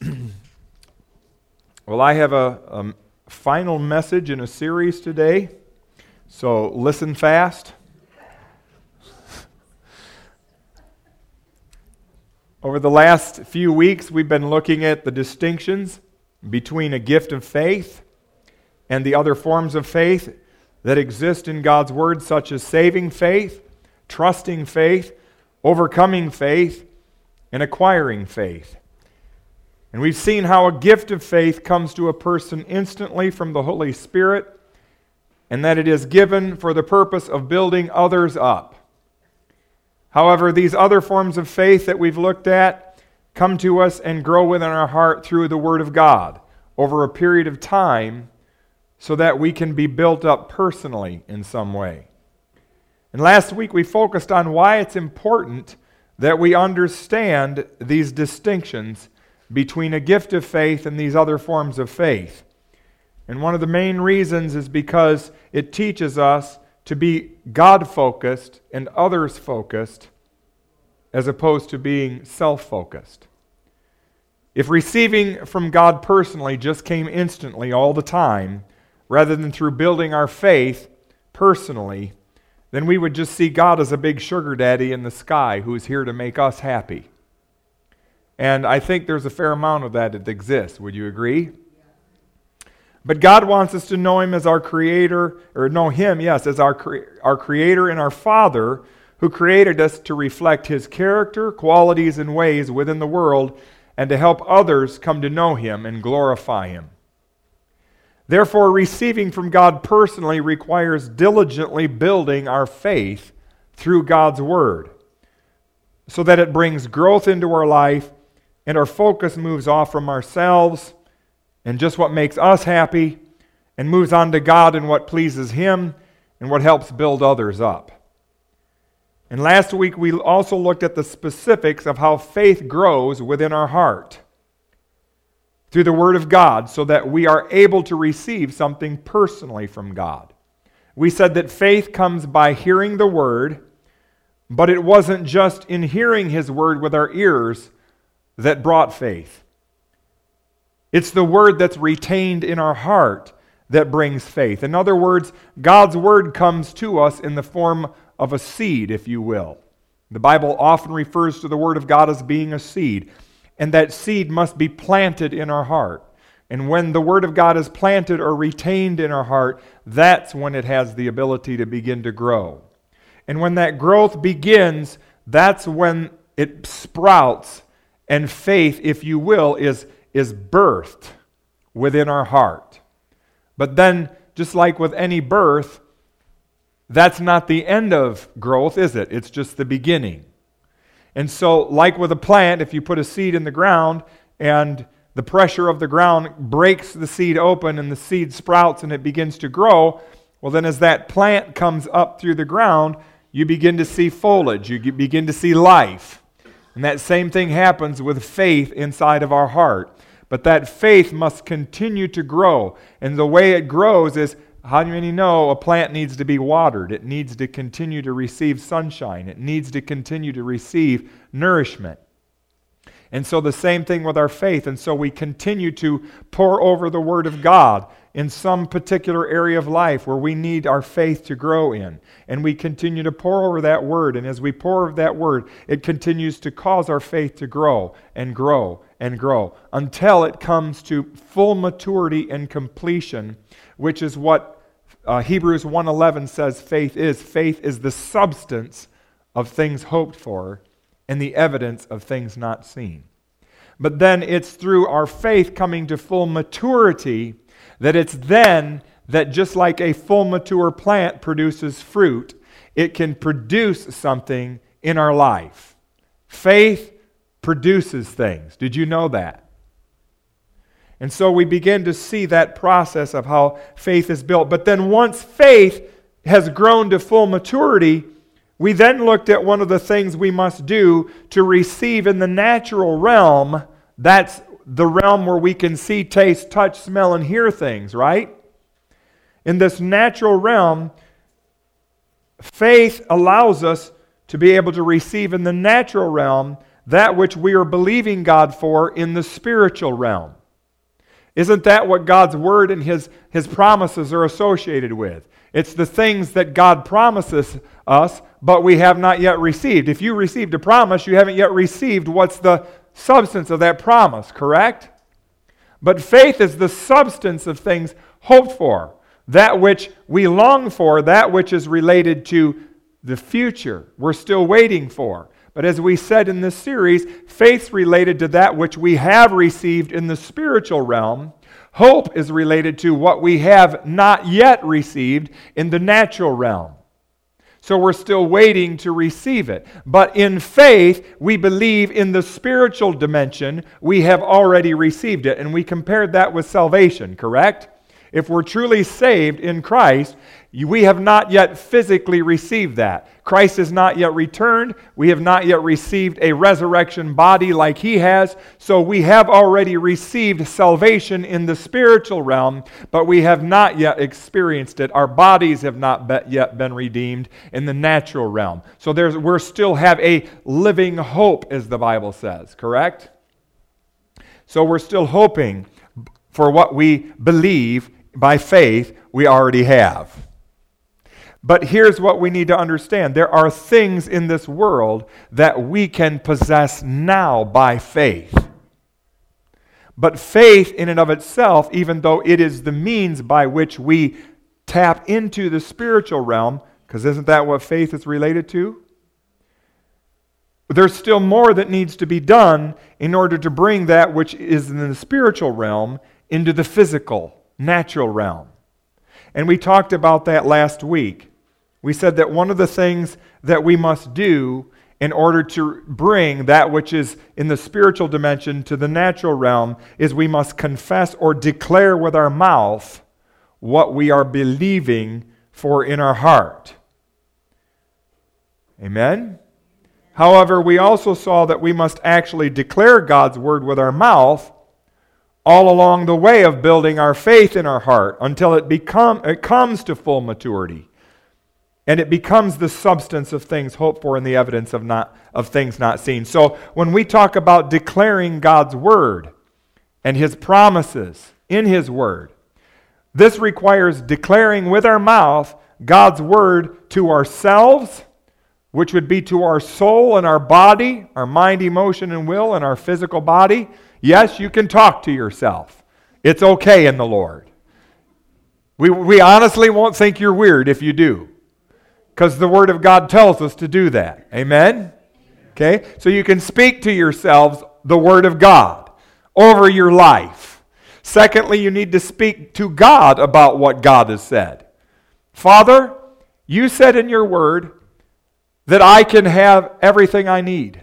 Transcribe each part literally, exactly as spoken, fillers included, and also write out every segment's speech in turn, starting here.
Well, I have a, a final message in a series today, so listen fast. Over the last few weeks, we've been looking at the distinctions between a gift of faith and the other forms of faith that exist in God's Word, such as saving faith, trusting faith, overcoming faith, and acquiring faith. And we've seen how a gift of faith comes to a person instantly from the Holy Spirit, and that it is given for the purpose of building others up. However, these other forms of faith that we've looked at come to us and grow within our heart through the Word of God over a period of time so that we can be built up personally in some way. And last week we focused on why it's important that we understand these distinctions between a gift of faith and these other forms of faith. And one of the main reasons is because it teaches us to be God-focused and others-focused as opposed to being self-focused. If receiving from God personally just came instantly all the time, rather than through building our faith personally, then we would just see God as a big sugar daddy in the sky who's here to make us happy. And I think there's a fair amount of that that exists. Would you agree? But God wants us to know Him as our Creator, or know Him, yes, as our, cre- our Creator and our Father, who created us to reflect His character, qualities, and ways within the world, and to help others come to know Him and glorify Him. Therefore, receiving from God personally requires diligently building our faith through God's Word, so that it brings growth into our life and our focus moves off from ourselves and just what makes us happy and moves on to God and what pleases Him and what helps build others up. And last week we also looked at the specifics of how faith grows within our heart through the Word of God so that we are able to receive something personally from God. We said that faith comes by hearing the Word, but it wasn't just in hearing His Word with our ears that brought faith. It's the Word that's retained in our heart that brings faith. In other words, God's Word comes to us in the form of a seed, if you will. The Bible often refers to the Word of God as being a seed, and that seed must be planted in our heart. And when the Word of God is planted or retained in our heart, that's when it has the ability to begin to grow. And when that growth begins, that's when it sprouts, and faith, if you will, is, is birthed within our heart. But then, just like with any birth, that's not the end of growth, is it? It's just the beginning. And so, like with a plant, if you put a seed in the ground and the pressure of the ground breaks the seed open and the seed sprouts and it begins to grow, well then as that plant comes up through the ground, you begin to see foliage, you begin to see life. And that same thing happens with faith inside of our heart. But that faith must continue to grow. And the way it grows is, how many know a plant needs to be watered? It needs to continue to receive sunshine. It needs to continue to receive nourishment. And so the same thing with our faith. And so we continue to pour over the Word of God in some particular area of life where we need our faith to grow in. And we continue to pour over that Word. And as we pour over that Word, it continues to cause our faith to grow and grow and grow until it comes to full maturity and completion, which is what uh, Hebrews one eleven says faith is. Faith is the substance of things hoped for and the evidence of things not seen. But then it's through our faith coming to full maturity that it's then that just like a full mature plant produces fruit, it can produce something in our life. Faith produces things. Did you know that? And so we begin to see that process of how faith is built. But then once faith has grown to full maturity, we then looked at one of the things we must do to receive in the natural realm. That's the realm where we can see, taste, touch, smell, and hear things, right? In this natural realm, faith allows us to be able to receive in the natural realm that which we are believing God for in the spiritual realm. Isn't that what God's Word and His, His promises are associated with? It's the things that God promises us, but we have not yet received. If you received a promise, you haven't yet received what's the substance of that promise, correct? But faith is the substance of things hoped for, that which we long for, that which is related to the future. We're still waiting for. But as we said in this series, faith's related to that which we have received in the spiritual realm. Hope is related to what we have not yet received in the natural realm. So we're still waiting to receive it. But in faith, we believe in the spiritual dimension, we have already received it. And we compared that with salvation, correct? If we're truly saved in Christ, we have not yet physically received that. Christ has not yet returned. We have not yet received a resurrection body like He has. So we have already received salvation in the spiritual realm, but we have not yet experienced it. Our bodies have not be- yet been redeemed in the natural realm. So there's, we still have a living hope, as the Bible says, correct? So we're still hoping for what we believe by faith we already have. But here's what we need to understand. There are things in this world that we can possess now by faith. But faith in and of itself, even though it is the means by which we tap into the spiritual realm, because isn't that what faith is related to? There's still more that needs to be done in order to bring that which is in the spiritual realm into the physical, natural realm. And we talked about that last week. We said that one of the things that we must do in order to bring that which is in the spiritual dimension to the natural realm is we must confess or declare with our mouth what we are believing for in our heart. Amen? However, we also saw that we must actually declare God's word with our mouth all along the way of building our faith in our heart until it become it comes to full maturity. And it becomes the substance of things hoped for and the evidence of not of things not seen. So when we talk about declaring God's word and His promises in His word, this requires declaring with our mouth God's word to ourselves, which would be to our soul and our body, our mind, emotion, and will, and our physical body. Yes, you can talk to yourself. It's okay in the Lord. We, we honestly won't think you're weird if you do, because the Word of God tells us to do that. Amen? Okay? So you can speak to yourselves the Word of God over your life. Secondly, you need to speak to God about what God has said. Father, you said in your Word that I can have everything I need.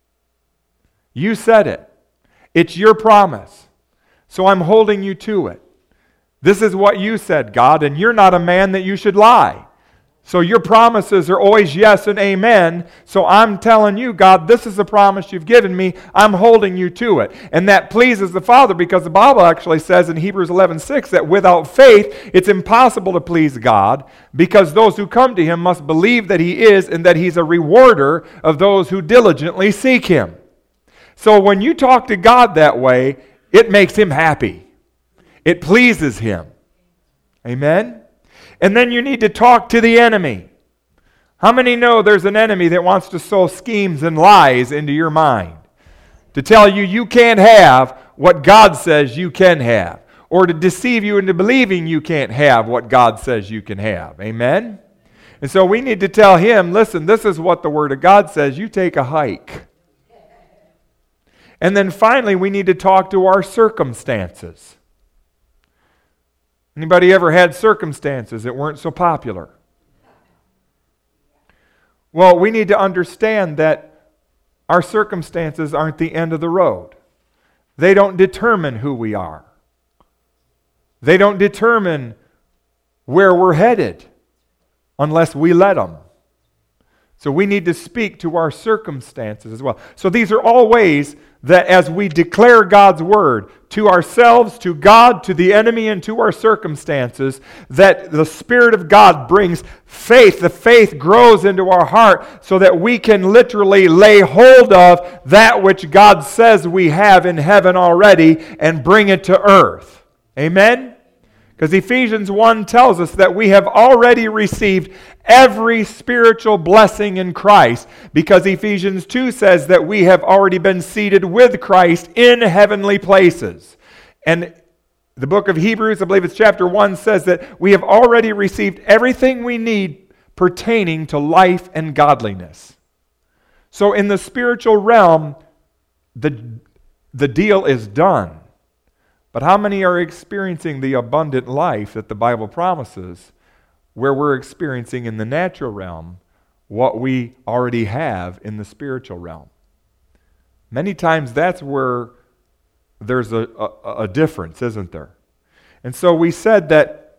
You said it. It's your promise. So I'm holding you to it. This is what you said, God, and you're not a man that you should lie. So your promises are always yes and amen. So I'm telling you, God, this is the promise you've given me. I'm holding you to it. And that pleases the Father, because the Bible actually says in Hebrews eleven six that without faith, it's impossible to please God, because those who come to Him must believe that He is and that He's a rewarder of those who diligently seek Him. So when you talk to God that way, it makes Him happy. It pleases Him. Amen? And then you need to talk to the enemy. How many know there's an enemy that wants to sow schemes and lies into your mind? To tell you you can't have what God says you can have. Or to deceive you into believing you can't have what God says you can have. Amen? And so we need to tell him, listen, this is what the Word of God says. You take a hike. And then finally, we need to talk to our circumstances. Anybody ever had circumstances that weren't so popular? Well, we need to understand that our circumstances aren't the end of the road. They don't determine who we are. They don't determine where we're headed unless we let them. So we need to speak to our circumstances as well. So these are all ways that as we declare God's word to ourselves, to God, to the enemy, and to our circumstances, that the Spirit of God brings faith. The faith grows into our heart so that we can literally lay hold of that which God says we have in heaven already and bring it to earth. Amen? Because Ephesians one tells us that we have already received every spiritual blessing in Christ, because Ephesians two says that we have already been seated with Christ in heavenly places. And the book of Hebrews, I believe it's chapter one, says that we have already received everything we need pertaining to life and godliness. So in the spiritual realm, the, the deal is done. But how many are experiencing the abundant life that the Bible promises, where we're experiencing in the natural realm what we already have in the spiritual realm? Many times that's where there's a, a, a difference, isn't there? And so we said that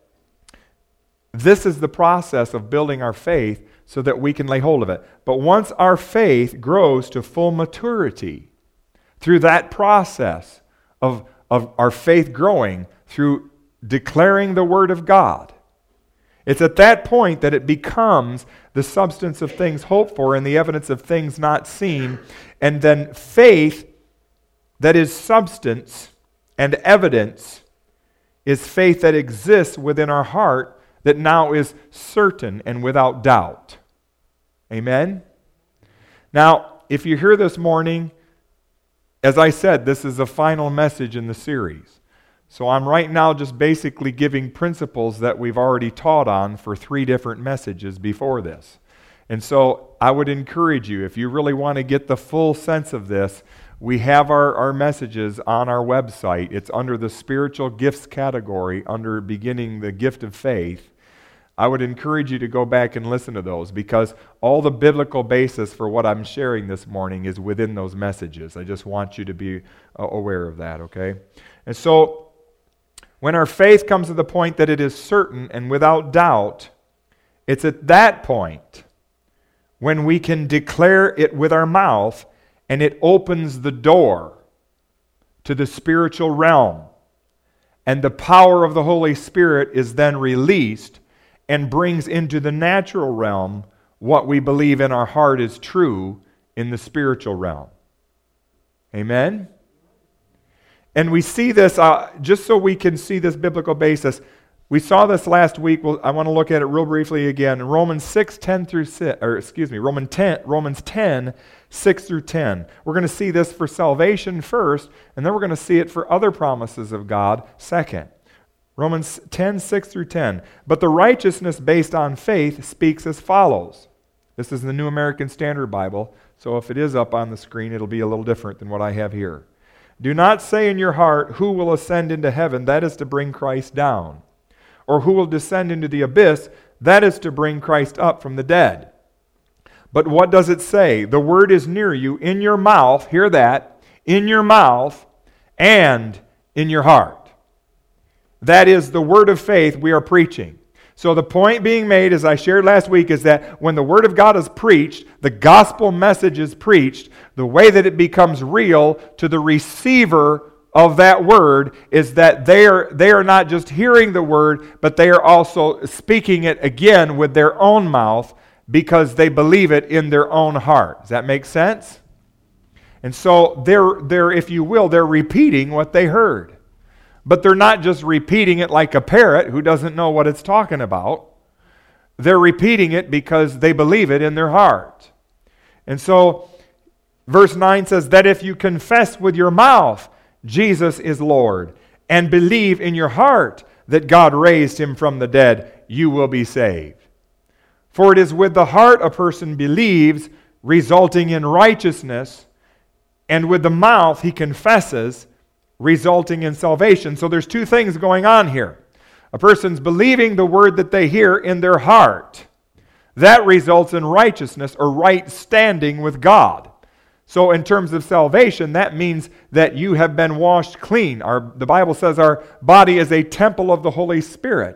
this is the process of building our faith so that we can lay hold of it. But once our faith grows to full maturity, through that process of of our faith growing through declaring the Word of God, it's at that point that it becomes the substance of things hoped for and the evidence of things not seen. And then faith that is substance and evidence is faith that exists within our heart that now is certain and without doubt. Amen? Now, if you're here this morning, as I said, this is the final message in the series. So I'm right now just basically giving principles that we've already taught on for three different messages before this. And so I would encourage you, if you really want to get the full sense of this, we have our, our messages on our website. It's under the spiritual gifts category, under beginning the gift of faith. I would encourage you to go back and listen to those, because all the biblical basis for what I'm sharing this morning is within those messages. I just want you to be uh, aware of that, okay? And so, when our faith comes to the point that it is certain and without doubt, it's at that point when we can declare it with our mouth, and it opens the door to the spiritual realm. And the power of the Holy Spirit is then released and brings into the natural realm what we believe in our heart is true in the spiritual realm. Amen? And we see this, uh, just so we can see this biblical basis, we saw this last week. Well, I want to look at it real briefly again. In Romans six, ten through six, or excuse me, Romans ten, Romans ten, six through ten. We're going to see this for salvation first, and then we're going to see it for other promises of God second. Romans ten, six through ten. But the righteousness based on faith speaks as follows. This is the New American Standard Bible, so if it is up on the screen, it'll be a little different than what I have here. Do not say in your heart, who will ascend into heaven? That is to bring Christ down. Or who will descend into the abyss? That is to bring Christ up from the dead. But what does it say? The word is near you, in your mouth, hear that, in your mouth and in your heart. That is the word of faith we are preaching. So the point being made, as I shared last week, is that when the Word of God is preached, the gospel message is preached, the way that it becomes real to the receiver of that word is that they are, they are not just hearing the word, but they are also speaking it again with their own mouth because they believe it in their own heart. Does that make sense? And so they're, they're, if you will, they're repeating what they heard. But they're not just repeating it like a parrot who doesn't know what it's talking about. They're repeating it because they believe it in their heart. And so, verse nine says that if you confess with your mouth Jesus is Lord and believe in your heart that God raised him from the dead, you will be saved. For it is with the heart a person believes, resulting in righteousness, and with the mouth he confesses, resulting in salvation. So there's two things going on here. A person's believing the word that they hear in their heart. That results in righteousness or right standing with God. So in terms of salvation, that means that you have been washed clean. Our, the Bible says our body is a temple of the Holy Spirit.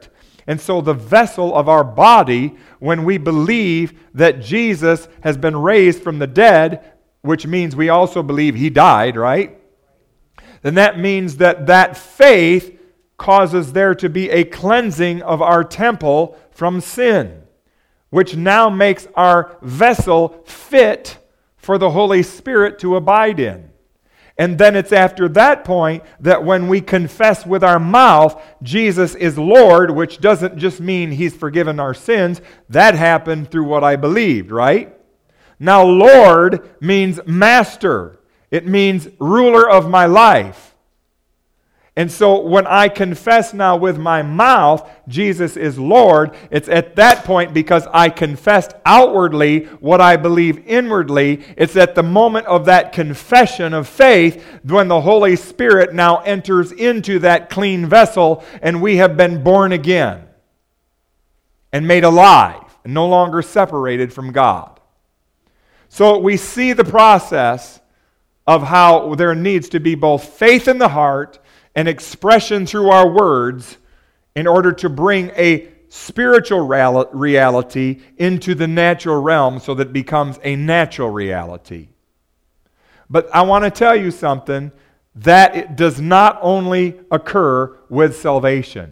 And so the vessel of our body, when we believe that Jesus has been raised from the dead, which means we also believe he died, right? Then that means that that faith causes there to be a cleansing of our temple from sin, which now makes our vessel fit for the Holy Spirit to abide in. And then it's after that point that when we confess with our mouth Jesus is Lord, which doesn't just mean he's forgiven our sins, that happened through what I believed, right? Now Lord means master. It means ruler of my life. And so when I confess now with my mouth Jesus is Lord, it's at that point, because I confessed outwardly what I believe inwardly, it's at the moment of that confession of faith when the Holy Spirit now enters into that clean vessel and we have been born again and made alive and no longer separated from God. So we see the process of how there needs to be both faith in the heart and expression through our words in order to bring a spiritual reality into the natural realm so that it becomes a natural reality. But I want to tell you something, that it does not only occur with salvation.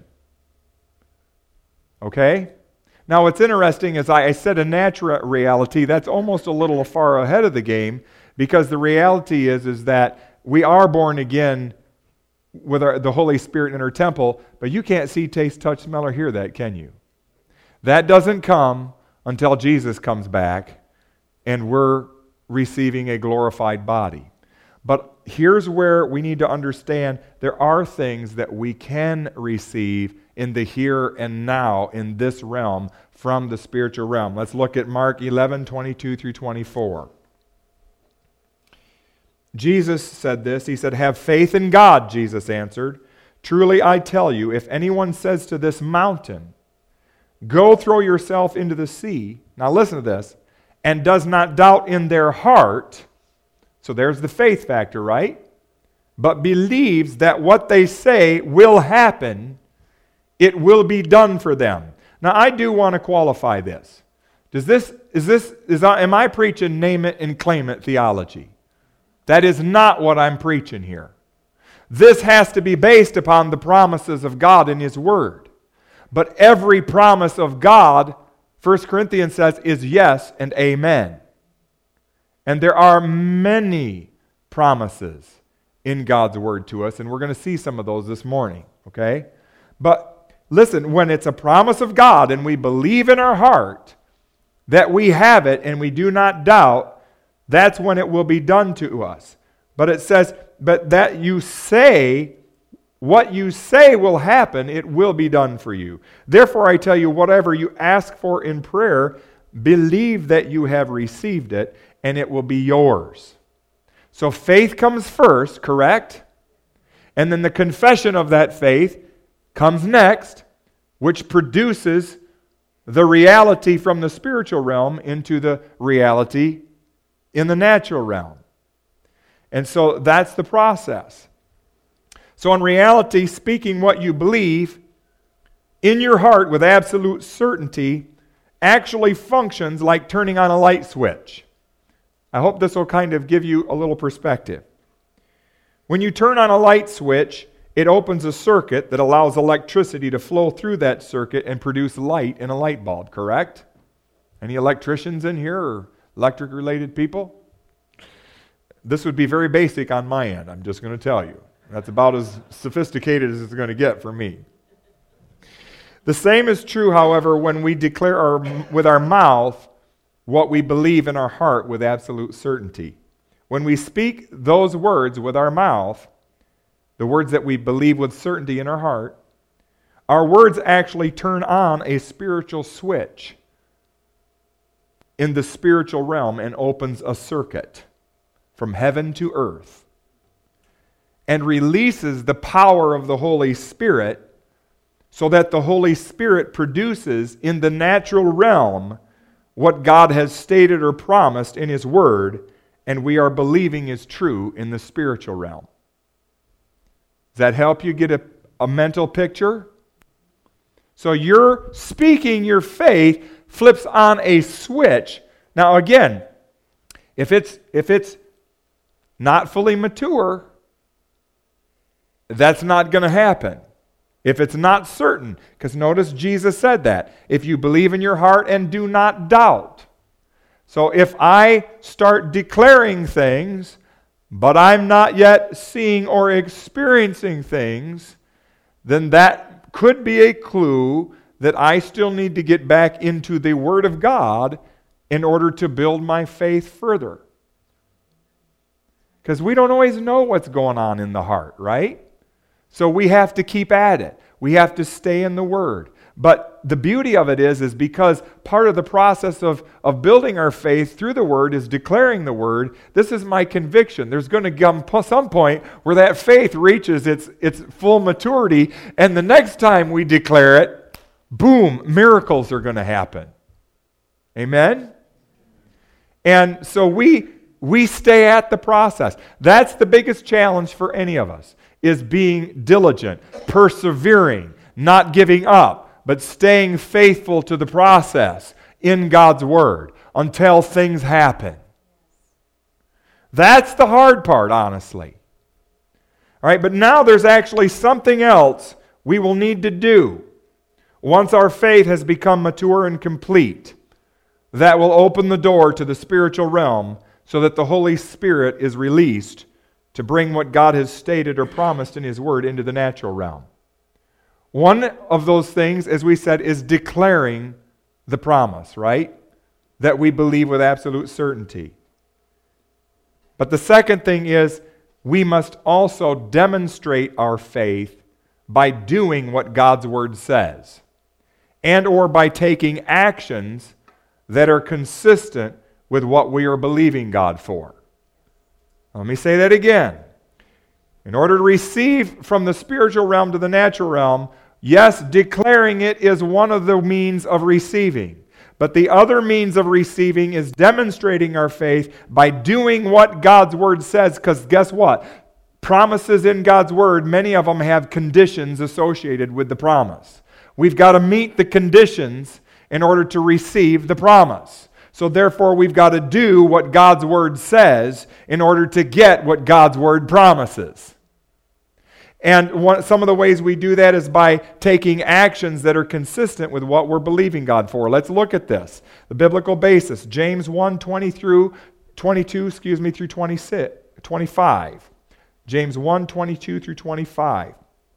Okay? Now what's interesting is I said a natural reality, that's almost a little far ahead of the game, because the reality is, is that we are born again with our, the Holy Spirit in our temple, but you can't see, taste, touch, smell, or hear that, can you? That doesn't come until Jesus comes back and we're receiving a glorified body. But here's where we need to understand there are things that we can receive in the here and now in this realm from the spiritual realm. Let's look at Mark eleven, twenty-two through twenty-four. Jesus said this. He said, "Have faith in God," Jesus answered. "Truly I tell you, if anyone says to this mountain, 'Go throw yourself into the sea,'" now listen to this, "and does not doubt in their heart," so there's the faith factor, right? "But believes that what they say will happen, it will be done for them." Now I do want to qualify this. Does this, is this, is, am I preaching name it and claim it theology? That is not what I'm preaching here. This has to be based upon the promises of God in His Word. But every promise of God, First Corinthians says, is yes and amen. And there are many promises in God's Word to us, and we're going to see some of those this morning, okay? But listen, when it's a promise of God and we believe in our heart that we have it and we do not doubt, that's when it will be done to us. But it says, but that you say, what you say will happen, it will be done for you. Therefore I tell you, whatever you ask for in prayer, believe that you have received it, and it will be yours. So faith comes first, correct? And then the confession of that faith comes next, which produces the reality from the spiritual realm into the reality in the natural realm. And so that's the process. So in reality, speaking what you believe in your heart with absolute certainty actually functions like turning on a light switch. I hope this will kind of give you a little perspective. When you turn on a light switch, it opens a circuit that allows electricity to flow through that circuit and produce light in a light bulb, correct? Any electricians in here or electric-related people? This would be very basic on my end, I'm just going to tell you. That's about as sophisticated as it's going to get for me. The same is true, however, when we declare our, with our mouth what we believe in our heart with absolute certainty. When we speak those words with our mouth, the words that we believe with certainty in our heart, our words actually turn on a spiritual switch in the spiritual realm and opens a circuit from heaven to earth and releases the power of the Holy Spirit so that the Holy Spirit produces in the natural realm what God has stated or promised in His Word, and we are believing is true in the spiritual realm. Does that help you get a, a mental picture? So you're speaking your faith flips on a switch. Now again, if it's if it's not fully mature, that's not going to happen. If it's not certain, because notice Jesus said that. If you believe in your heart and do not doubt. So if I start declaring things, but I'm not yet seeing or experiencing things, then that could be a clue that I still need to get back into the Word of God in order to build my faith further. Because we don't always know what's going on in the heart, right? So we have to keep at it. We have to stay in the Word. But the beauty of it is, is because part of the process of, of building our faith through the Word is declaring the Word. This is my conviction. There's going to come some point where that faith reaches its, its full maturity, and the next time we declare it, boom, miracles are going to happen. Amen? And so we, we stay at the process. That's the biggest challenge for any of us, is being diligent, persevering, not giving up, but staying faithful to the process in God's Word until things happen. That's the hard part, honestly. All right, but now there's actually something else we will need to do once our faith has become mature and complete that will open the door to the spiritual realm so that the Holy Spirit is released to bring what God has stated or promised in His Word into the natural realm. One of those things, as we said, is declaring the promise, right? That we believe with absolute certainty. But the second thing is we must also demonstrate our faith by doing what God's Word says, and or by taking actions that are consistent with what we are believing God for. Let me say that again. In order to receive from the spiritual realm to the natural realm, yes, declaring it is one of the means of receiving. But the other means of receiving is demonstrating our faith by doing what God's Word says. Because guess what? Promises in God's Word, many of them have conditions associated with the promise. We've got to meet the conditions in order to receive the promise. So therefore, we've got to do what God's Word says in order to get what God's Word promises. And one, some of the ways we do that is by taking actions that are consistent with what we're believing God for. Let's look at this. The biblical basis, James one, twenty through twenty-two, excuse me, through twenty-six, twenty-five. James one, twenty-two through twenty-five.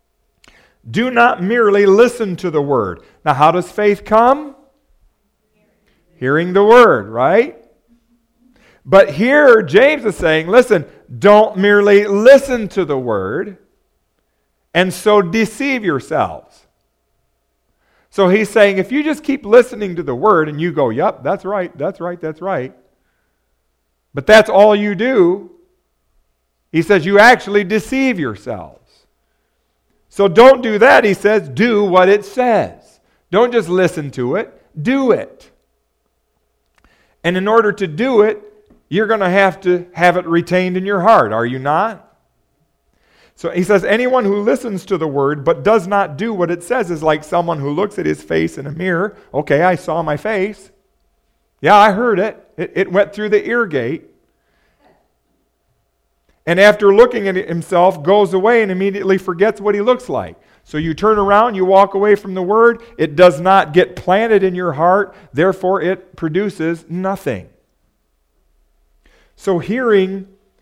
Do not merely listen to the Word. Now, how does faith come? Hearing the Word, right? But here, James is saying, listen, don't merely listen to the Word and so deceive yourselves. So he's saying, if you just keep listening to the Word and you go, yep, that's right, that's right, that's right, but that's all you do, he says, you actually deceive yourselves. So don't do that, he says, do what it says. Don't just listen to it, do it. And in order to do it, you're going to have to have it retained in your heart, are you not? So he says, anyone who listens to the Word but does not do what it says is like someone who looks at his face in a mirror. Okay, I saw my face. Yeah, I heard it. It, it went through the ear gate. And after looking at it himself, goes away and immediately forgets what he looks like. So you turn around, you walk away from the Word. It does not get planted in your heart. Therefore, it produces nothing. So hearing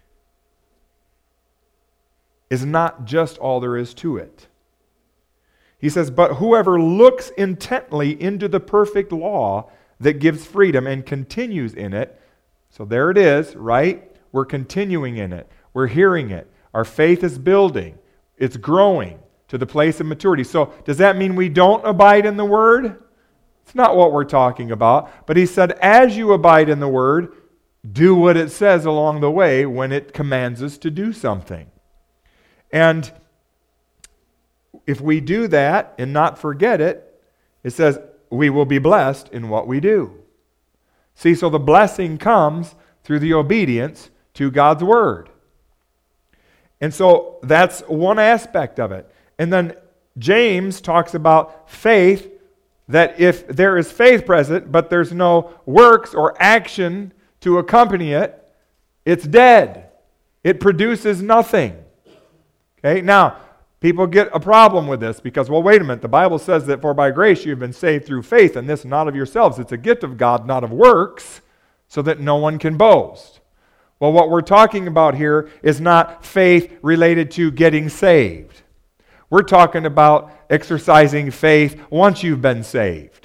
is not just all there is to it. He says, but whoever looks intently into the perfect law that gives freedom and continues in it, so there it is, right? We're continuing in it. We're hearing it. Our faith is building. It's growing to the place of maturity. So does that mean we don't abide in the Word? It's not what we're talking about. But he said, as you abide in the Word, do what it says along the way when it commands us to do something. And if we do that and not forget it, it says we will be blessed in what we do. See, so the blessing comes through the obedience to God's Word. And so that's one aspect of it. And then James talks about faith, that if there is faith present, but there's no works or action to accompany it, it's dead. It produces nothing. Okay, now, people get a problem with this because, well, wait a minute, the Bible says that for by grace you've been saved through faith, and this not of yourselves. It's a gift of God, not of works, so that no one can boast. Well, what we're talking about here is not faith related to getting saved. We're talking about exercising faith once you've been saved.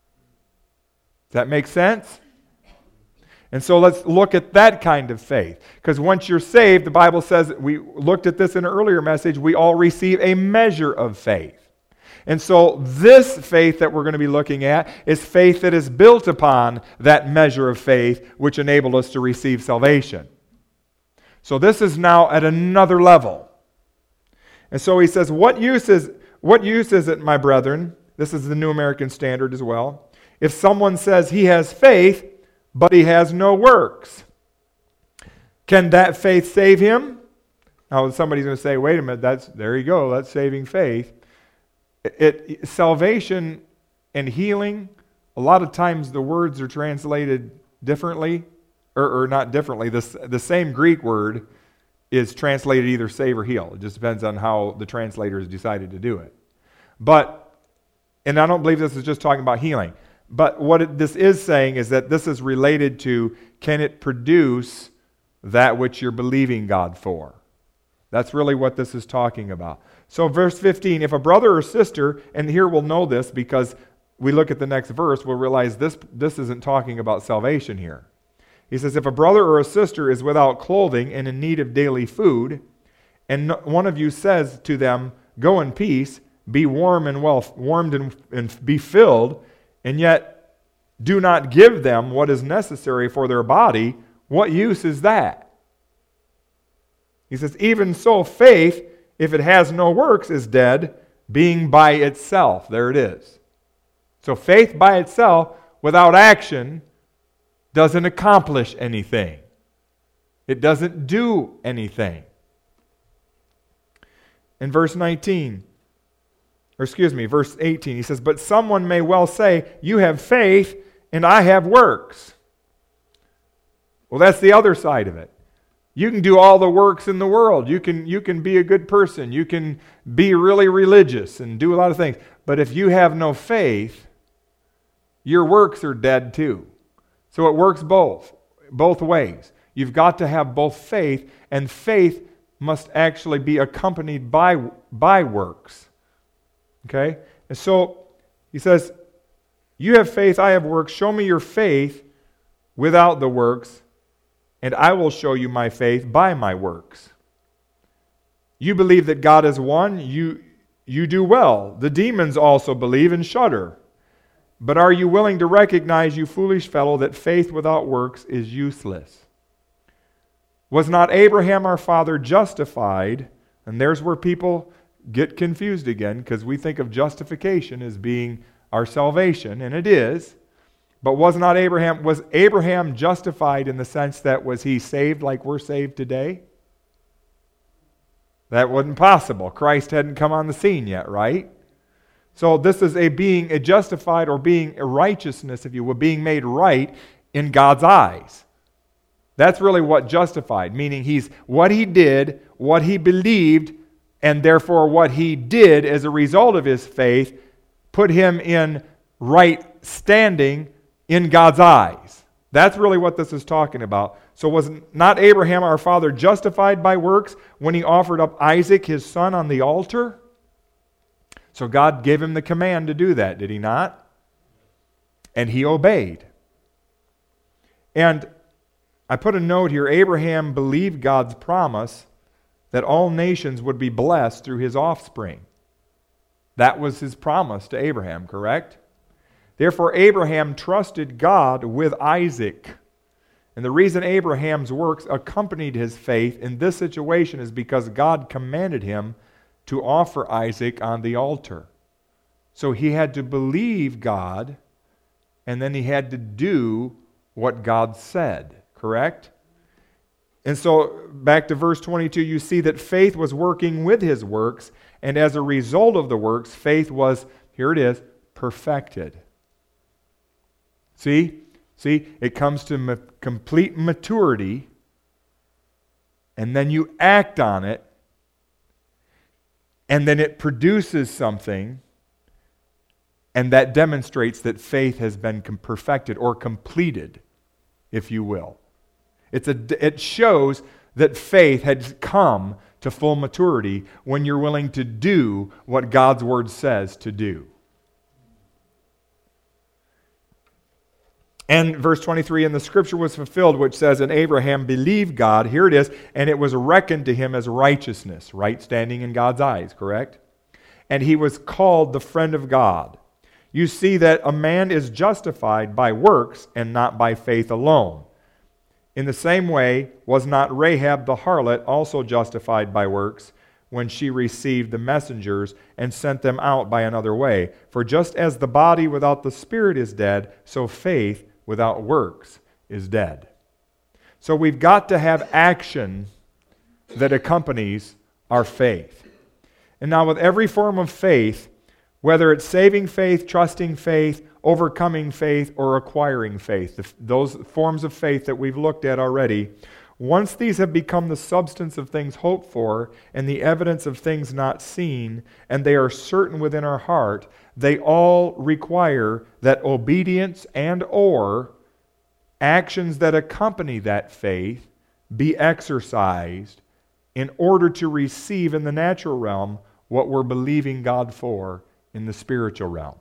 Does that make sense? And so let's look at that kind of faith. Because once you're saved, the Bible says, we looked at this in an earlier message, we all receive a measure of faith. And so this faith that we're going to be looking at is faith that is built upon that measure of faith which enabled us to receive salvation. So this is now at another level. And so he says, what use is, what use is it, my brethren? This is the New American Standard as well. If someone says he has faith, but he has no works, can that faith save him? Now somebody's going to say, wait a minute, that's there you go, that's saving faith. It, it, salvation and healing, a lot of times the words are translated differently, or, or not differently. The, the same Greek word is translated either save or heal. It just depends on how the translators decided to do it. But, and I don't believe this is just talking about healing, but what it, this is saying is that this is related to, can it produce that which you're believing God for? That's really what this is talking about. So verse fifteen, if a brother or sister, and here we'll know this because we look at the next verse, we'll realize this, this isn't talking about salvation here. He says, if a brother or a sister is without clothing and in need of daily food, and one of you says to them, go in peace, be warm and well, warmed and, and be filled, and yet do not give them what is necessary for their body, what use is that? He says, even so faith, if it has no works, is dead, being by itself. There it is. So faith by itself, without action, doesn't accomplish anything. It doesn't do anything. In verse nineteen, or excuse me, verse eighteen, he says, but someone may well say, you have faith and I have works. Well, that's the other side of it. You can do all the works in the world. You can, you can be a good person. You can be really religious and do a lot of things. But if you have no faith, your works are dead too. So it works both, both ways. You've got to have both faith, and faith must actually be accompanied by, by works. Okay? And so he says, you have faith, I have works. Show me your faith without the works, and I will show you my faith by my works. You believe that God is one, you, you do well. The demons also believe and shudder. But are you willing to recognize, you foolish fellow, that faith without works is useless? Was not Abraham our father justified? And there's where people get confused again, because we think of justification as being our salvation, and it is. But was not Abraham, was Abraham justified in the sense that was he saved like we're saved today? That wasn't possible. Christ hadn't come on the scene yet, right? So this is a being a justified, or being a righteousness, if you will, being made right in God's eyes. That's really what justified, meaning he's what he did, what he believed, and therefore what he did as a result of his faith put him in right standing in God's eyes. That's really what this is talking about. So was not Abraham our father justified by works when he offered up Isaac his son on the altar? So God gave him the command to do that, did he not? And he obeyed. And I put a note here, Abraham believed God's promise that all nations would be blessed through his offspring. That was his promise to Abraham, correct? Therefore, Abraham trusted God with Isaac. And the reason Abraham's works accompanied his faith in this situation is because God commanded him to offer Isaac on the altar. So he had to believe God, and then he had to do what God said, correct? And so, back to verse twenty-two, you see that faith was working with his works, and as a result of the works, faith was, here it is, perfected. See? See? It comes to ma- complete maturity, and then you act on it, and then it produces something, and that demonstrates that faith has been com- perfected or completed, if you will. It's a, it shows that faith had come to full maturity when you're willing to do what God's Word says to do. And verse twenty-three, and the scripture was fulfilled, which says, and Abraham believed God, here it is, and it was reckoned to him as righteousness, right standing in God's eyes, correct? And he was called the friend of God. You see that a man is justified by works and not by faith alone. In the same way, was not Rahab the harlot also justified by works when she received the messengers and sent them out by another way? For just as the body without the spirit is dead, so faith without works is dead. So we've got to have action that accompanies our faith. And now with every form of faith, whether it's saving faith, trusting faith, overcoming faith, or acquiring faith, those forms of faith that we've looked at already, once these have become the substance of things hoped for and the evidence of things not seen, and they are certain within our heart, they all require that obedience and or actions that accompany that faith be exercised in order to receive in the natural realm what we're believing God for in the spiritual realm.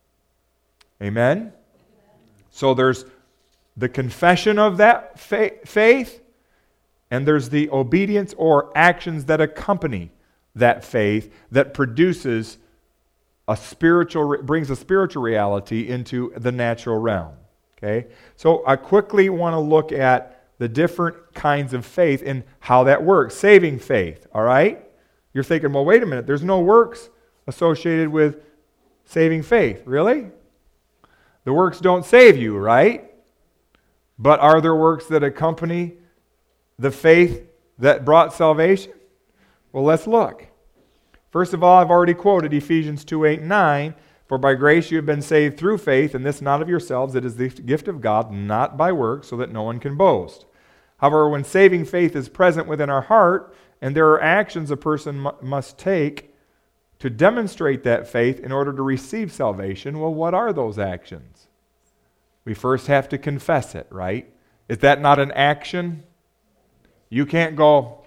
Amen? So there's the confession of that fa- faith, and there's the obedience or actions that accompany that faith that produces a spiritual, brings a spiritual reality into the natural realm. Okay? So I quickly want to look at the different kinds of faith and how that works. Saving faith, all right? You're thinking, well, wait a minute, there's no works associated with saving faith. Really? The works don't save you, right? But are there works that accompany the faith that brought salvation? Well, let's look. First of all, I've already quoted Ephesians two, eight, and nine. For by grace you have been saved through faith, and this not of yourselves, it is the gift of God, not by works, so that no one can boast. However, when saving faith is present within our heart, and there are actions a person m- must take to demonstrate that faith in order to receive salvation, well, what are those actions? We first have to confess it, right? Is that not an action? You can't go,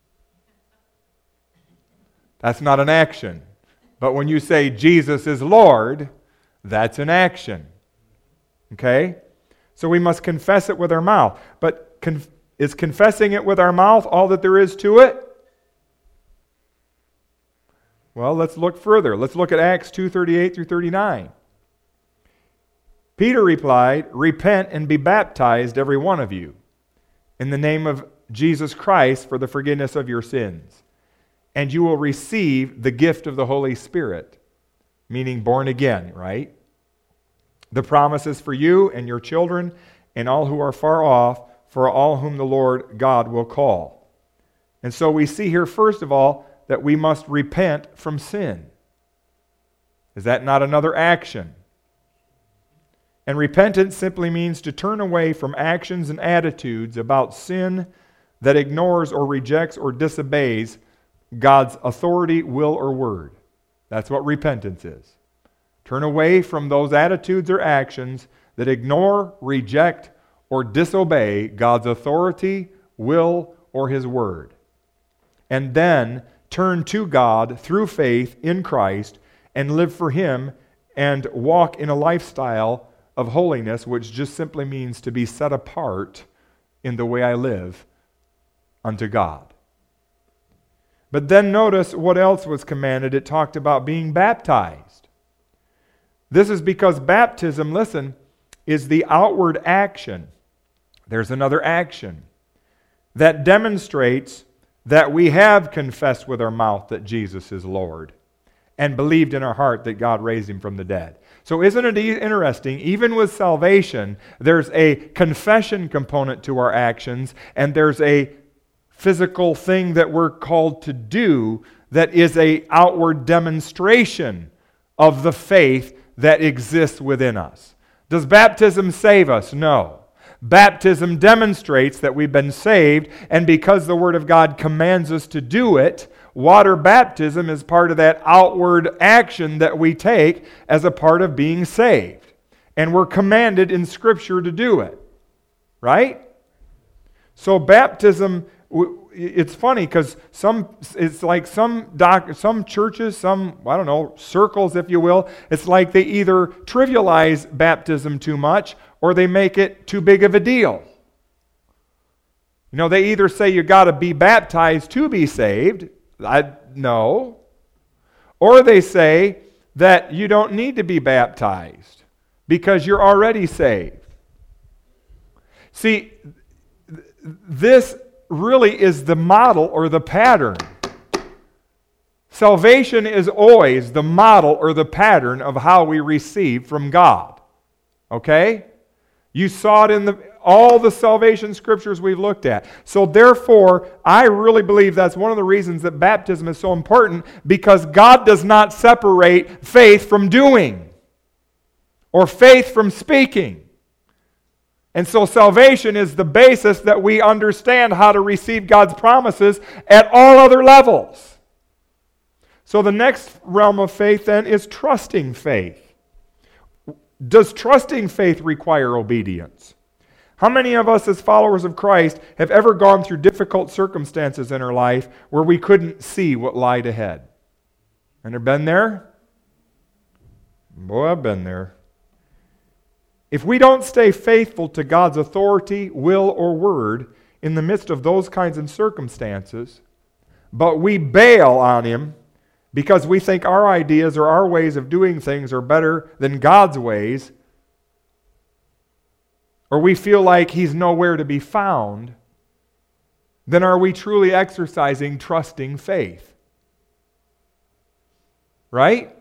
that's not an action. But when you say Jesus is Lord, that's an action. Okay? So we must confess it with our mouth. But conf- is confessing it with our mouth all that there is to it? Well, let's look further. Let's look at Acts two, thirty-eight through thirty-nine. Peter replied, repent and be baptized, every one of you, in the name of Jesus Christ for the forgiveness of your sins. And you will receive the gift of the Holy Spirit, meaning born again, right? The promise is for you and your children and all who are far off, for all whom the Lord God will call. And so we see here, first of all, that we must repent from sin. Is that not another action? And repentance simply means to turn away from actions and attitudes about sin that ignores or rejects or disobeys God's authority, will, or word. That's what repentance is. Turn away from those attitudes or actions that ignore, reject, or disobey God's authority, will, or His word. And then turn to God through faith in Christ and live for Him and walk in a lifestyle of holiness, which just simply means to be set apart in the way I live unto God. But then notice what else was commanded. It talked about being baptized. This is because baptism, listen, is the outward action. There's another action that demonstrates that we have confessed with our mouth that Jesus is Lord and believed in our heart that God raised Him from the dead. So isn't it interesting, even with salvation, there's a confession component to our actions, and there's a physical thing that we're called to do that is an outward demonstration of the faith that exists within us. Does baptism save us? No. Baptism demonstrates that we've been saved, and because the Word of God commands us to do it, water baptism is part of that outward action that we take as a part of being saved. And we're commanded in Scripture to do it. Right? So baptism, it's funny because some, it's like some doc, some churches, some, I don't know, circles, if you will, it's like they either trivialize baptism too much or they make it too big of a deal. You know, they either say you got to be baptized to be saved. I, no. Or they say that you don't need to be baptized because you're already saved. See, this really is the model or the pattern. Salvation is always the model or the pattern of how we receive from God. Okay? You saw it in the, all the salvation scriptures we've looked at. So therefore, I really believe that's one of the reasons that baptism is so important, because God does not separate faith from doing or faith from speaking. And so salvation is the basis that we understand how to receive God's promises at all other levels. So the next realm of faith then is trusting faith. Does trusting faith require obedience? How many of us as followers of Christ have ever gone through difficult circumstances in our life where we couldn't see what lied ahead? Ever been there? Boy, I've been there. If we don't stay faithful to God's authority, will, or word in the midst of those kinds of circumstances, but we bail on Him because we think our ideas or our ways of doing things are better than God's ways, or we feel like He's nowhere to be found, then are we truly exercising trusting faith? Right?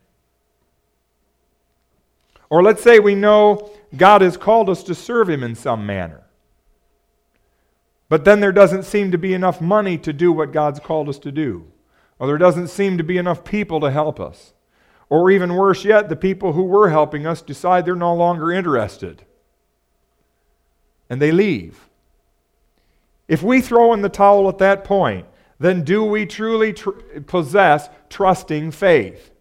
Or let's say we know God has called us to serve Him in some manner, but then there doesn't seem to be enough money to do what God's called us to do. Or there doesn't seem to be enough people to help us. Or even worse yet, the people who were helping us decide they're no longer interested. And they leave. If we throw in the towel at that point, then do we truly tr- possess trusting faith?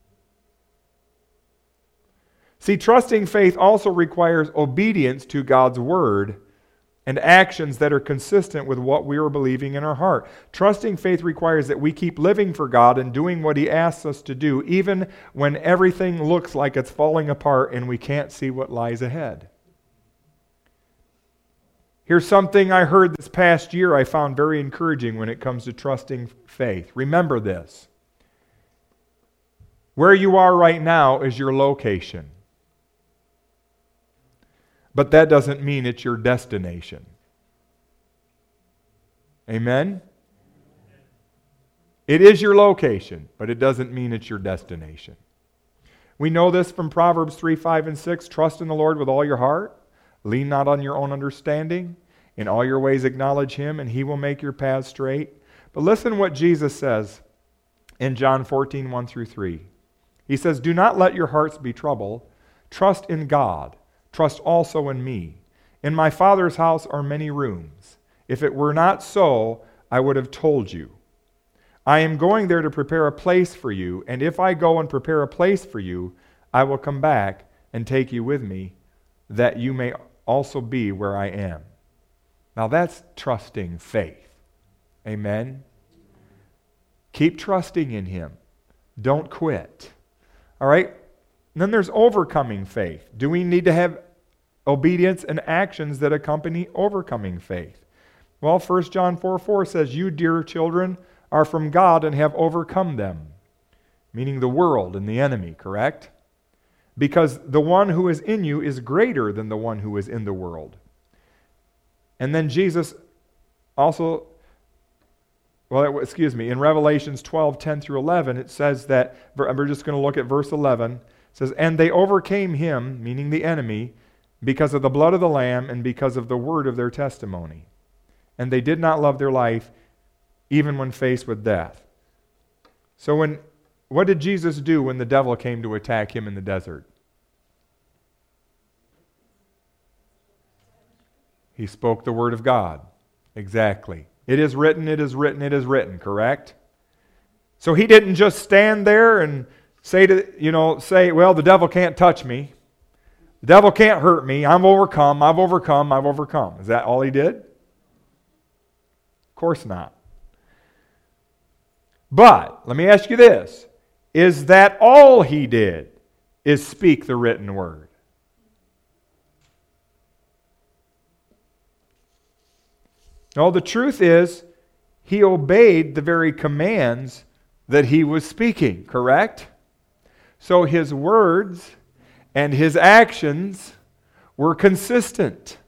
See, trusting faith also requires obedience to God's word and actions that are consistent with what we are believing in our heart. Trusting faith requires that we keep living for God and doing what He asks us to do, even when everything looks like it's falling apart and we can't see what lies ahead. Here's something I heard this past year I found very encouraging when it comes to trusting faith. Remember this. Where you are right now is your location. But that doesn't mean it's your destination. Amen? It is your location, but it doesn't mean it's your destination. We know this from Proverbs three, five, and six. Trust in the Lord with all your heart. Lean not on your own understanding. In all your ways acknowledge Him, and He will make your paths straight. But listen what Jesus says in John fourteen, one through three. He says, do not let your hearts be troubled. Trust in God. Trust also in me. In my Father's house are many rooms. If it were not so, I would have told you. I am going there to prepare a place for you, and if I go and prepare a place for you, I will come back and take you with me, that you may also be where I am. Now that's trusting faith. Amen? Keep trusting in Him. Don't quit. All right? And then there's overcoming faith. Do we need to have obedience and actions that accompany overcoming faith? Well, First John four four says, you, dear children, are from God and have overcome them. Meaning the world and the enemy, correct? Because the one who is in you is greater than the one who is in the world. And then Jesus also, well, excuse me, in Revelations twelve, ten through eleven, it says that, we're just going to look at verse eleven. It says, and they overcame him, meaning the enemy, because of the blood of the Lamb and because of the word of their testimony. and they did not love their life even when faced with death. So when what did Jesus do when the devil came to attack him in the desert? He spoke the word of God. Exactly. It is written, it is written, it is written, correct? So he didn't just stand there and say to, you know, say, well, the devil can't touch me. The devil can't hurt me. I'm overcome, I've overcome, I've overcome. Is that all he did? Of course not. But, let me ask you this. Is that all he did is speak the written word? No, the truth is, he obeyed the very commands that he was speaking, correct? So his words and his actions were consistent.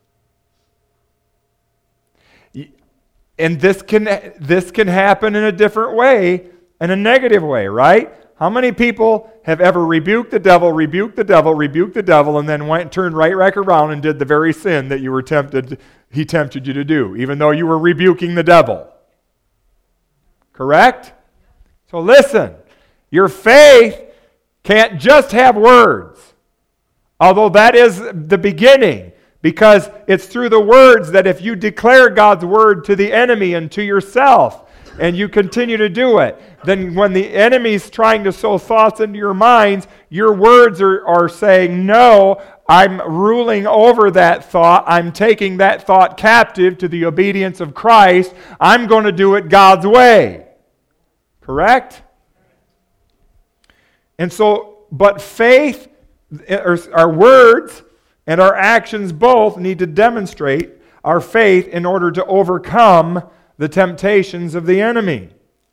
And this can, this can happen in a different way, in a negative way, right? How many people have ever rebuked the devil, rebuked the devil, rebuked the devil, and then went turned right back around and did the very sin that you were tempted, he tempted you to do, even though you were rebuking the devil? Correct? So listen, your faith can't just have words, although that is the beginning, because it's through the words that if you declare God's word to the enemy and to yourself, and you continue to do it, then when the enemy's trying to sow thoughts into your minds, your words are, are saying, no, I'm ruling over that thought. I'm taking that thought captive to the obedience of Christ. I'm going to do it God's way. Correct? And so, but faith, our words and our actions both need to demonstrate our faith in order to overcome the temptations of the enemy.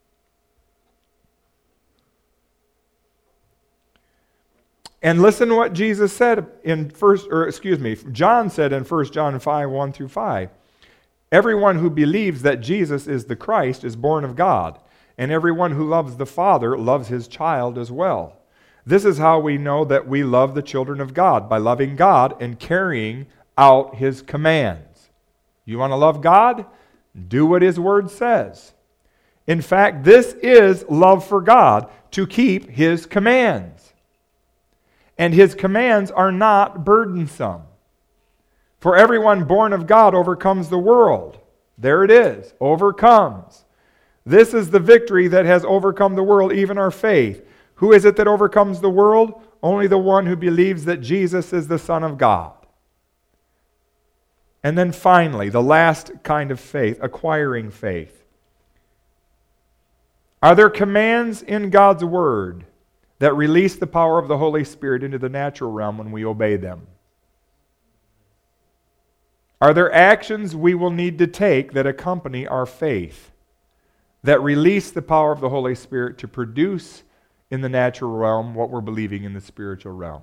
And listen to what Jesus said in first, or excuse me, John said in First John five, one through five. Everyone who believes that Jesus is the Christ is born of God, and everyone who loves the Father loves his child as well. This is how we know that we love the children of God, by loving God and carrying out his commands. You want to love God? Do what his word says. In fact, this is love for God, to keep his commands. And his commands are not burdensome. For everyone born of God overcomes the world. There it is, overcomes. This is the victory that has overcome the world, even our faith. Who is it that overcomes the world? Only the one who believes that Jesus is the Son of God. And then finally, the last kind of faith, acquiring faith. Are there commands in God's Word that release the power of the Holy Spirit into the natural realm when we obey them? Are there actions we will need to take that accompany our faith, that release the power of the Holy Spirit to produce in the natural realm what we're believing in the spiritual realm?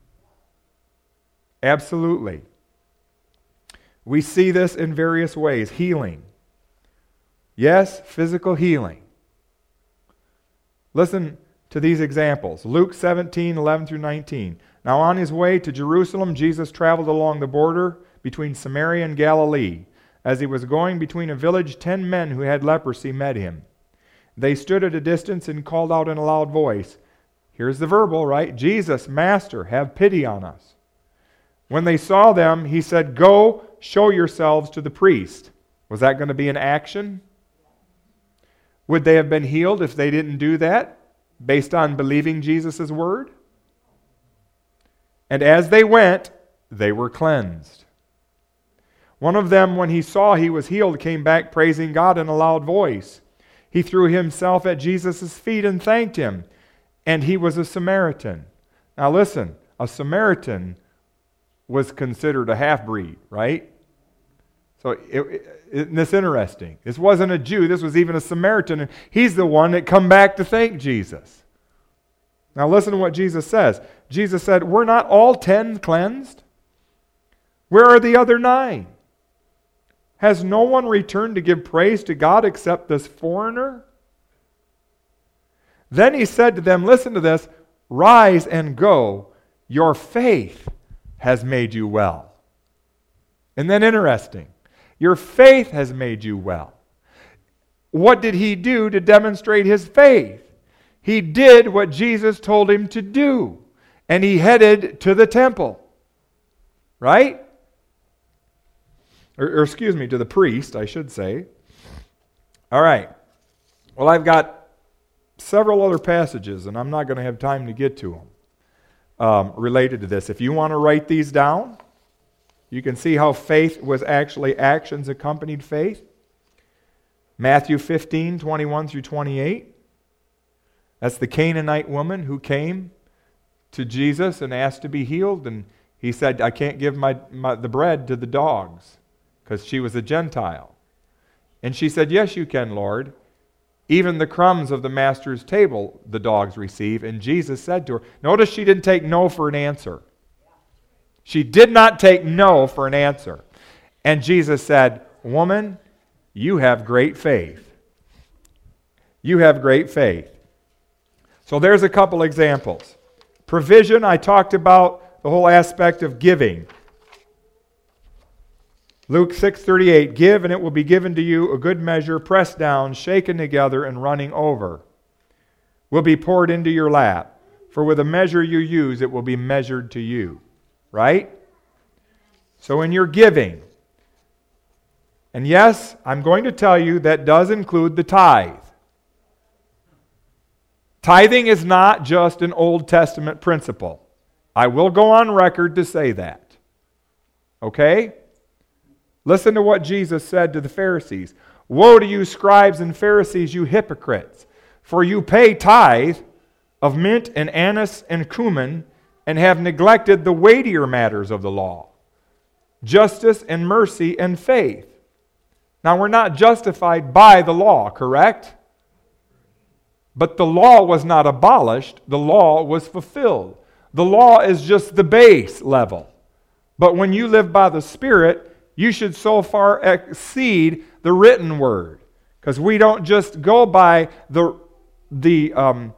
Absolutely. We see this in various ways. Healing. Yes, physical healing. Listen to these examples. Luke seventeen, eleven through nineteen. Now on his way to Jerusalem, Jesus traveled along the border between Samaria and Galilee. As he was going between a village, ten men who had leprosy met him. They stood at a distance and called out in a loud voice. Here's the verbal, right? Jesus, Master, have pity on us. When they saw them, he said, Go, show yourselves to the priest. Was that going to be an action? Would they have been healed if they didn't do that, based on believing Jesus' word? And as they went, they were cleansed. One of them, when he saw he was healed, came back praising God in a loud voice. He threw himself at Jesus' feet and thanked him. And he was a Samaritan. Now listen, a Samaritan was considered a half-breed, right? So it, it, it, it's interesting. This wasn't a Jew. This was even a Samaritan. And he's the one that come back to thank Jesus. Now listen to what Jesus says. Jesus said, were not all ten cleansed? Where are the other nine? Has no one returned to give praise to God except this foreigner? Then he said to them, listen to this, rise and go. Your faith has made you well. Isn't that interesting? Your faith has made you well. What did he do to demonstrate his faith? He did what Jesus told him to do, and he headed to the temple. Right? Or, or excuse me, to the priest, I should say. All right. Well, I've got several other passages, and I'm not going to have time to get to them um, related to this. If you want to write these down, you can see how faith was actually actions accompanied faith. Matthew fifteen, twenty-one through twenty-eight. That's the Canaanite woman who came to Jesus and asked to be healed, and he said, I can't give my, my the bread to the dogs, because she was a Gentile. And she said, yes, you can, Lord. Even the crumbs of the master's table the dogs receive. And Jesus said to her, notice she didn't take no for an answer. She did not take no for an answer. And Jesus said, woman, you have great faith. You have great faith. So there's a couple examples. Provision, I talked about the whole aspect of giving. Luke six thirty-eight, give and it will be given to you, a good measure, pressed down, shaken together, and running over, will be poured into your lap. For with the measure you use, it will be measured to you. Right? So in your giving, and yes, I'm going to tell you that does include the tithe. Tithing is not just an Old Testament principle. I will go on record to say that. Okay? Listen to what Jesus said to the Pharisees. Woe to you, scribes and Pharisees, you hypocrites! For you pay tithe of mint and anise and cumin, and have neglected the weightier matters of the law, justice and mercy and faith. Now, we're not justified by the law, correct? But the law was not abolished. The law was fulfilled. The law is just the base level. But when you live by the Spirit, you should so far exceed the written word. Because we don't just go by the, the um,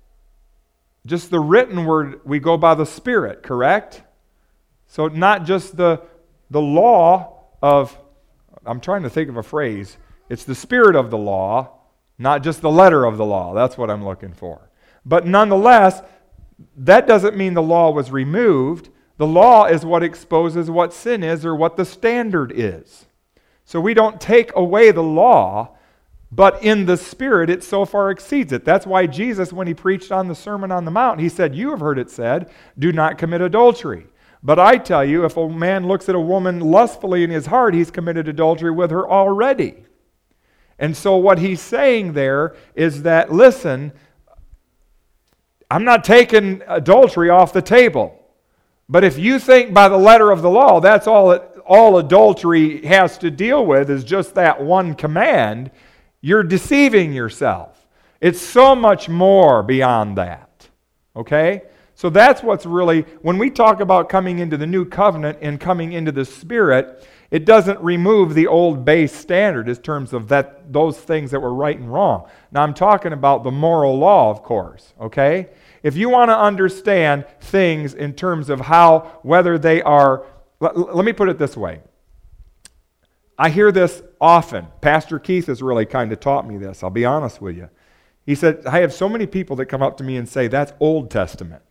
just the written word, we go by the Spirit, correct? So not just the, the law of, I'm trying to think of a phrase, it's the spirit of the law, not just the letter of the law. That's what I'm looking for. But nonetheless, that doesn't mean the law was removed. The law is what exposes what sin is or what the standard is. So we don't take away the law, but in the Spirit it so far exceeds it. That's why Jesus, when he preached on the Sermon on the Mount, he said, you have heard it said, do not commit adultery. But I tell you, if a man looks at a woman lustfully in his heart, he's committed adultery with her already. And so what he's saying there is that, listen, I'm not taking adultery off the table. But if you think by the letter of the law, that's all it, all adultery has to deal with is just that one command, you're deceiving yourself. It's so much more beyond that. Okay? So that's what's really, when we talk about coming into the new covenant and coming into the Spirit, it doesn't remove the old base standard in terms of that those things that were right and wrong. Now I'm talking about the moral law, of course, okay? If you want to understand things in terms of how, whether they are, let, let me put it this way. I hear this often. Pastor Keith has really kind of taught me this, I'll be honest with you. He said, I have so many people that come up to me and say, that's Old Testament.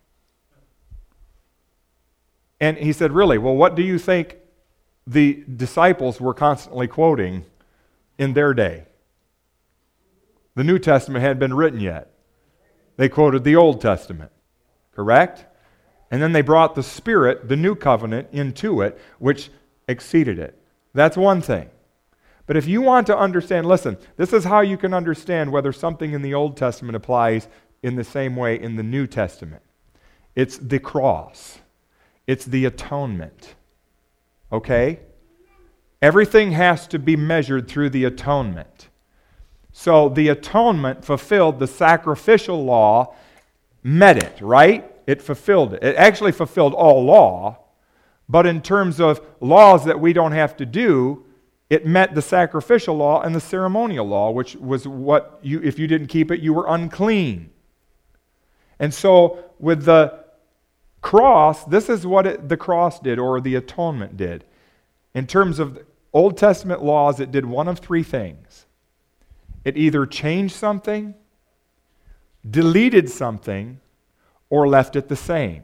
And he said, really? Well, what do you think the disciples were constantly quoting in their day? The New Testament hadn't been written yet. They quoted the Old Testament, correct? And then they brought the Spirit, the new covenant, into it, which exceeded it. That's one thing. But if you want to understand, listen, this is how you can understand whether something in the Old Testament applies in the same way in the New Testament. It's the cross. It's the atonement. Okay? Everything has to be measured through the atonement. So the atonement fulfilled the sacrificial law, met it, right? It fulfilled it. It actually fulfilled all law, but in terms of laws that we don't have to do, it met the sacrificial law and the ceremonial law, which was what you, if you didn't keep it, you were unclean. And so with the cross, this is what it, the cross did, or the atonement did. In terms of Old Testament laws, it did one of three things. It either changed something, deleted something, or left it the same.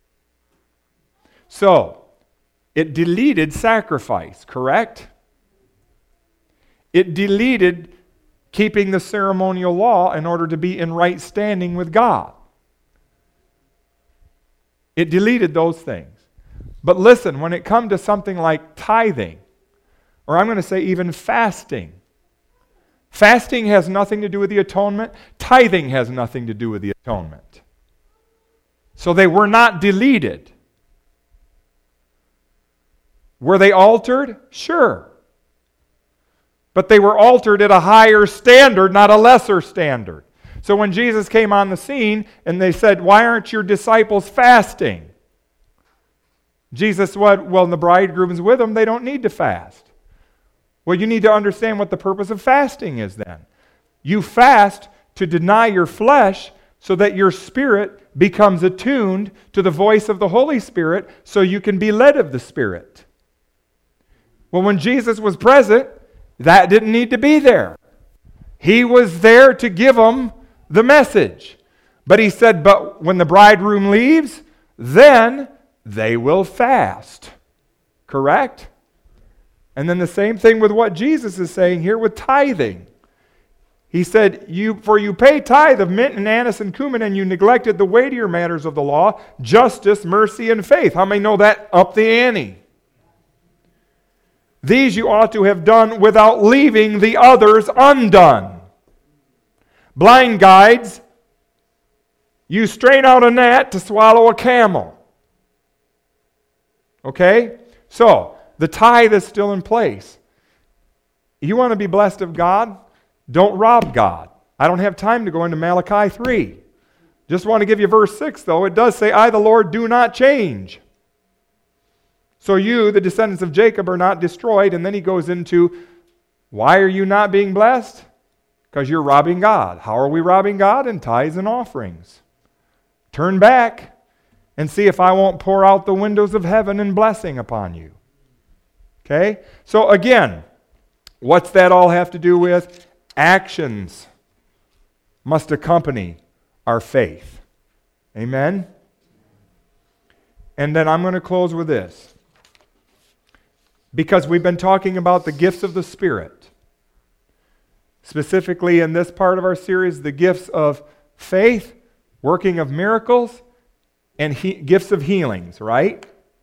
So, it deleted sacrifice, correct? It deleted keeping the ceremonial law in order to be in right standing with God. It deleted those things. But listen, when it comes to something like tithing, or I'm going to say even fasting, fasting has nothing to do with the atonement. Tithing has nothing to do with the atonement. So they were not deleted. Were they altered? Sure. But they were altered at a higher standard, not a lesser standard. So when Jesus came on the scene and they said, "Why aren't your disciples fasting?" Jesus said, "Well, the bridegroom's with them, they don't need to fast." Well, you need to understand what the purpose of fasting is then. You fast to deny your flesh so that your spirit becomes attuned to the voice of the Holy Spirit so you can be led of the Spirit. Well, when Jesus was present, that didn't need to be there. He was there to give them the message. But he said, but when the bridegroom leaves, then they will fast. Correct? And then the same thing with what Jesus is saying here with tithing. He said, "You for you pay tithe of mint and anise and cumin, and you neglected the weightier matters of the law, justice, mercy, and faith." How many know that up the ante? "These you ought to have done without leaving the others undone." Blind guides, you strain out a gnat to swallow a camel. Okay? So, the tithe is still in place. You want to be blessed of God? Don't rob God. I don't have time to go into Malachi three. Just want to give you verse six, though. It does say, "I, the Lord, do not change. So you, the descendants of Jacob, are not destroyed." And then he goes into, why are you not being blessed? Because you're robbing God. How are we robbing God? In tithes and offerings. Turn back and see if I won't pour out the windows of heaven and blessing upon you. Okay? So again, what's that all have to do with? Actions must accompany our faith. Amen? And then I'm going to close with this. Because we've been talking about the gifts of the Spirit. Specifically in this part of our series, the gifts of faith, working of miracles, and he- gifts of healings, right?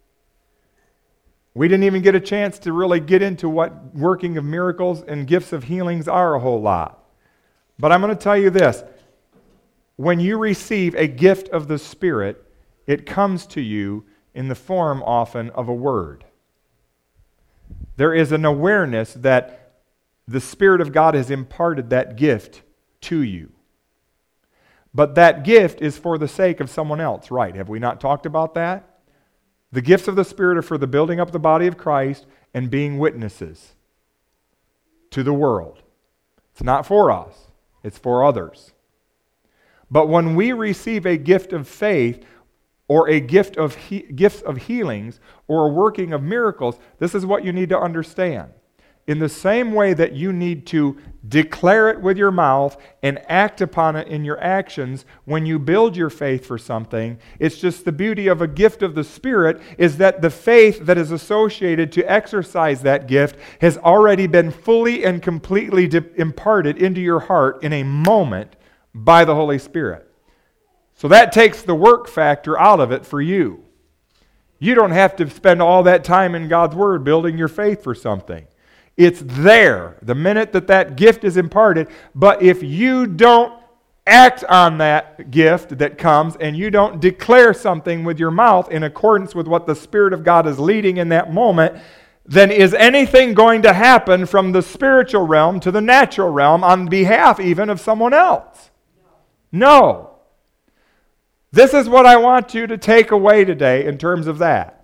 We didn't even get a chance to really get into what working of miracles and gifts of healings are a whole lot. But I'm going to tell you this. When you receive a gift of the Spirit, it comes to you in the form often of a word. There is an awareness that the Spirit of God has imparted that gift to you. But that gift is for the sake of someone else, right? Have we not talked about that? The gifts of the Spirit are for the building up the body of Christ and being witnesses to the world. It's not for us. It's for others. But when we receive a gift of faith or a gift of he- gifts of healings or a working of miracles, this is what you need to understand. In the same way that you need to declare it with your mouth and act upon it in your actions when you build your faith for something, it's just the beauty of a gift of the Spirit is that the faith that is associated to exercise that gift has already been fully and completely de- imparted into your heart in a moment by the Holy Spirit. So that takes the work factor out of it for you. You don't have to spend all that time in God's Word building your faith for something. It's there the minute that that gift is imparted. But if you don't act on that gift that comes and you don't declare something with your mouth in accordance with what the Spirit of God is leading in that moment, then is anything going to happen from the spiritual realm to the natural realm on behalf even of someone else? No. This is what I want you to take away today in terms of that.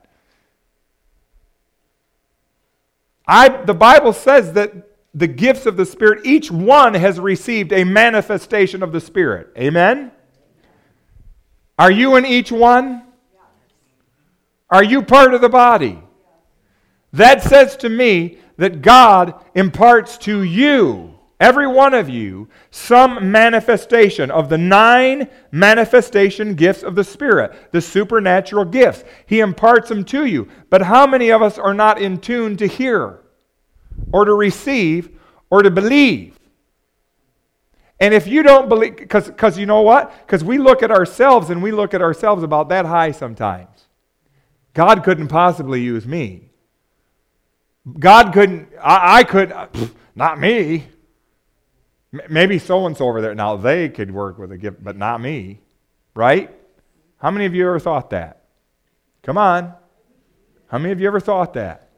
I, the Bible says that the gifts of the Spirit, each one has received a manifestation of the Spirit. Amen? Are you in each one? Are you part of the body? That says to me that God imparts to you, every one of you, some manifestation of the nine manifestation gifts of the Spirit, the supernatural gifts. He imparts them to you. But how many of us are not in tune to hear or to receive or to believe? And if you don't believe, because you know what? Because we look at ourselves and we look at ourselves about that high sometimes. God couldn't possibly use me. God couldn't, I, I could, not me. M- maybe so-and-so over there. Now they could work with a gift, but not me. Right? How many of you ever thought that? Come on. How many of you ever thought that?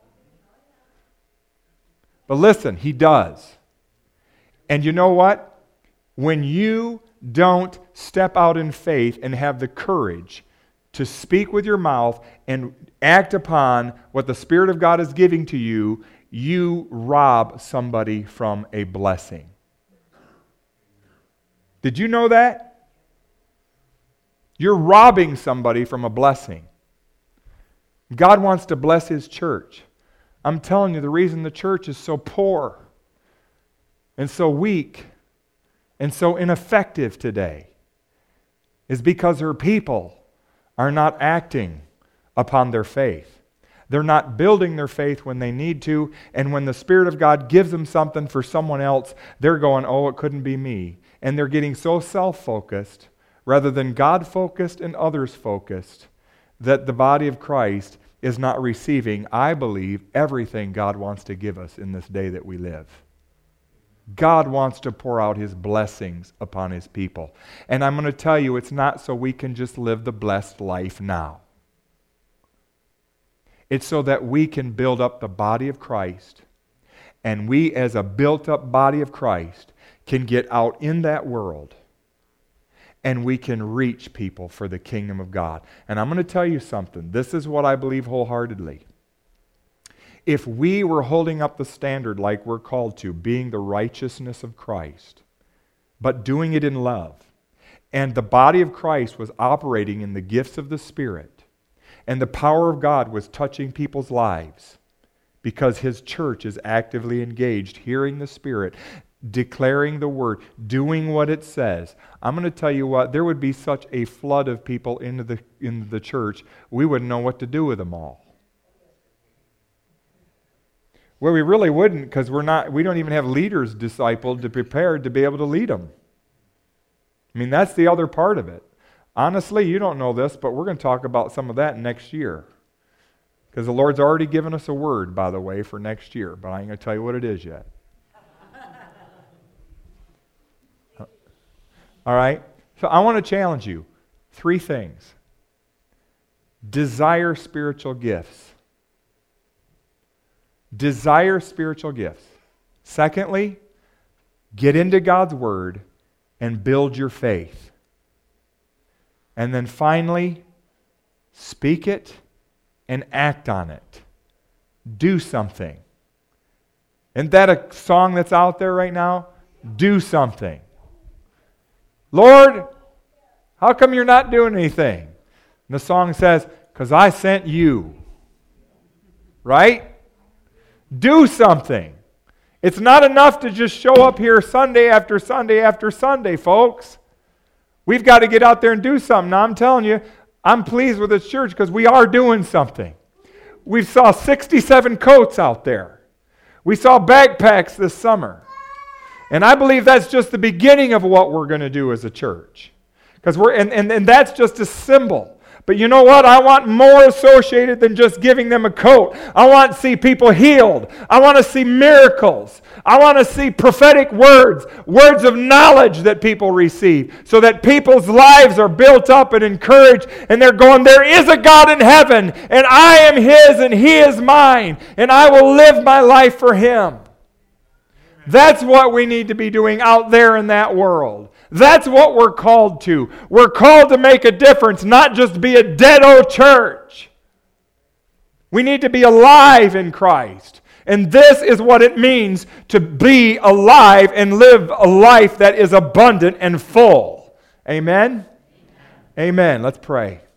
But listen, He does. And you know what? When you don't step out in faith and have the courage to speak with your mouth and act upon what the Spirit of God is giving to you, you rob somebody from a blessing. Did you know that? You're robbing somebody from a blessing. God wants to bless His church. I'm telling you, the reason the church is so poor and so weak and so ineffective today is because her people are not acting upon their faith. They're not building their faith when they need to, and when the Spirit of God gives them something for someone else, they're going, oh, it couldn't be me. And they're getting so self-focused rather than God-focused and others-focused that the body of Christ is not receiving, I believe, everything God wants to give us in this day that we live. God wants to pour out His blessings upon His people. And I'm going to tell you, it's not so we can just live the blessed life now. It's so that we can build up the body of Christ. And we, as a built-up body of Christ, can get out in that world and we can reach people for the kingdom of God. And I'm going to tell you something. This is what I believe wholeheartedly. If we were holding up the standard like we're called to, being the righteousness of Christ, but doing it in love, and the body of Christ was operating in the gifts of the Spirit, and the power of God was touching people's lives, because His church is actively engaged, hearing the Spirit, declaring the Word, doing what it says, I'm going to tell you what, there would be such a flood of people into the, into the church, we wouldn't know what to do with them all. Well, we really wouldn't, because we're not. We don't even have leaders discipled to prepared to be able to lead them. I mean, that's the other part of it. Honestly, you don't know this, but we're going to talk about some of that next year. Because the Lord's already given us a word, by the way, for next year, but I ain't going to tell you what it is yet. All right? So I want to challenge you. Three things. Desire spiritual gifts. Desire spiritual gifts. Secondly, get into God's Word and build your faith. And then finally, speak it and act on it. Do something. Isn't that a song that's out there right now? Do something. Lord, how come you're not doing anything? And the song says, because I sent you. Right? Do something. It's not enough to just show up here Sunday after Sunday after Sunday, folks. We've got to get out there and do something. Now, I'm telling you, I'm pleased with this church because we are doing something. We saw sixty-seven coats out there. We saw backpacks this summer. And I believe that's just the beginning of what we're going to do as a church. Because we're and, and, and that's just a symbol. But you know what? I want more associated than just giving them a coat. I want to see people healed. I want to see miracles. I want to see prophetic words, words of knowledge that people receive, so that people's lives are built up and encouraged, and they're going, there is a God in heaven, and I am His, and He is mine, and I will live my life for Him. That's what we need to be doing out there in that world. That's what we're called to. We're called to make a difference, not just be a dead old church. We need to be alive in Christ. And this is what it means to be alive and live a life that is abundant and full. Amen? Amen. Amen. Let's pray.